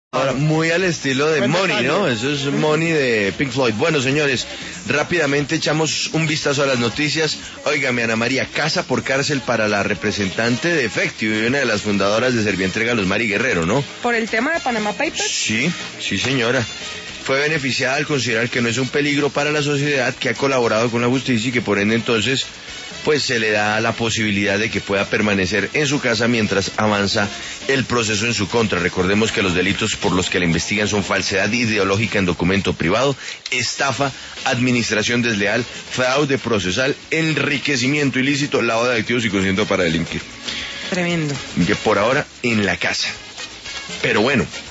Ahora, muy al estilo de Money, ¿no? Eso es Money de Pink Floyd. Bueno, señores, rápidamente echamos un vistazo a las noticias. Óigame, Ana María, casa por cárcel para la representante de Efectivo y una de las fundadoras de Servientrega, Luz Mari Guerrero, ¿no? ¿Por el tema de Panama Papers? Sí, señora. Fue beneficiada al considerar que no es un peligro para la sociedad, que ha colaborado con la justicia y que por ende entonces pues se le da la posibilidad de que pueda permanecer en su casa mientras avanza el proceso en su contra. Recordemos que los delitos por los que la investigan son falsedad ideológica en documento privado, estafa, administración desleal, fraude procesal, enriquecimiento ilícito, lavado de activos y consentimiento para delinquir. Tremendo. Que por ahora en la casa. Pero bueno,